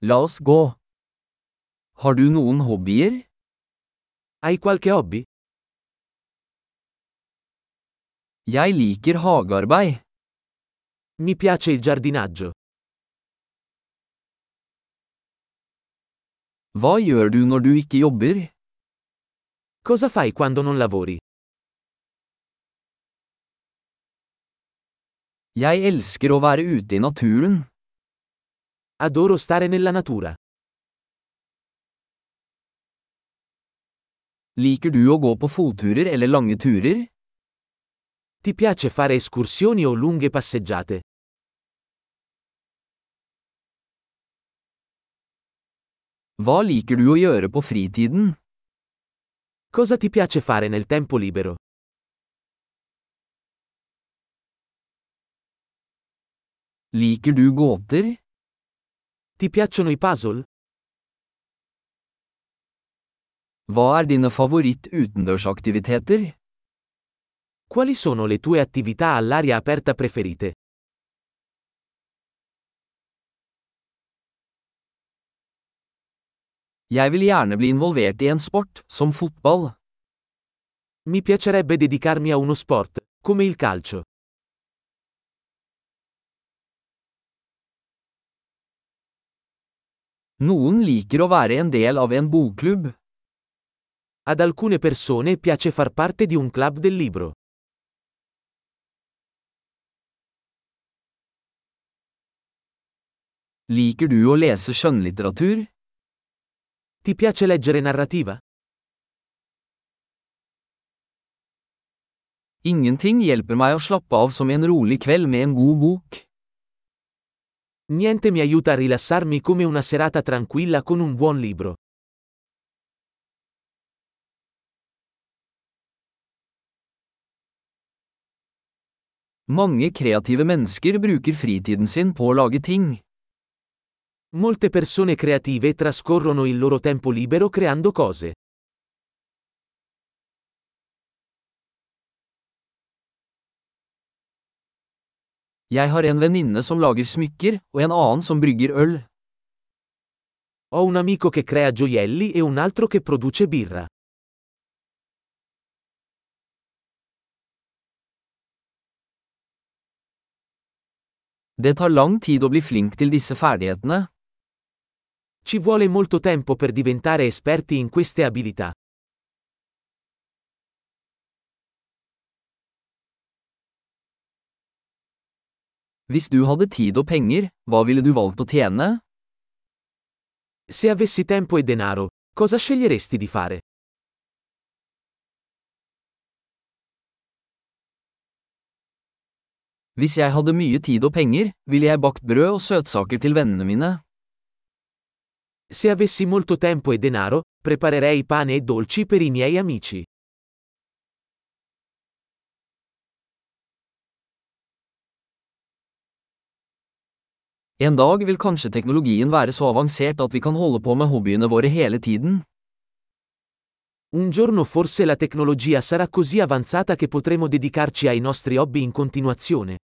La oss gå. Har du noen hobbyer? Hai qualche hobby? Jeg liker hagearbeid. Mi piace il giardinaggio. Hva gjør du når du ikke jobber? Cosa fai quando non lavori? Jeg elsker å være ute i naturen. Adoro stare nella natura. Liker du å gå på fotturer eller lange turer? Ti piace fare escursioni o lunghe passeggiate? Hva liker du å gjøre på fritiden? Cosa ti piace fare nel tempo libero? Liker du gåter? Ti piacciono i puzzle? Hva er dine favoritt-utendørsaktiviteter? Quali sono le tue attività all'aria aperta preferite? Jeg vil gjerne bli involvert i en sport, som fotball. Mi piacerebbe dedicarmi a uno sport, come il calcio. Noen liker å være en del av en bokklubb. Ad alcune persone piace far parte di un club del libro. Liker du å lese skjønnlitteratur? Ti piace leggere narrativa? Ingenting hjelper meg å slappe av som en rolig kveld med en god bok. Niente mi aiuta a rilassarmi come una serata tranquilla con un buon libro. Mange kreative mennesker bruker fritiden sin på å lage ting. Molte persone creative trascorrono il loro tempo libero creando cose. Jeg har en venninne som lager smykker, og en annen som brygger øl. Ho un amico che crea gioielli e un altro che produce birra. Det tar lang tid å bli flink til disse ferdighetene. Ci vuole molto tempo per diventare esperti in queste abilità. Hvis du hadde tid og penger, hva ville du valgt å tjene? Se avessi tempo e denaro, cosa sceglieresti di fare? Hvis jeg hadde mye tid og penger, ville jeg bakt brød og søtsaker til vennene mine. Se avessi molto tempo e denaro, preparerei pane e dolci per i miei amici. En dag vil kanskje teknologien være så avansert at vi kan holde på med hobbyene våre hele tiden. Un giorno forse la tecnologia sarà così avanzata che potremo dedicarci ai nostri hobby in continuazione.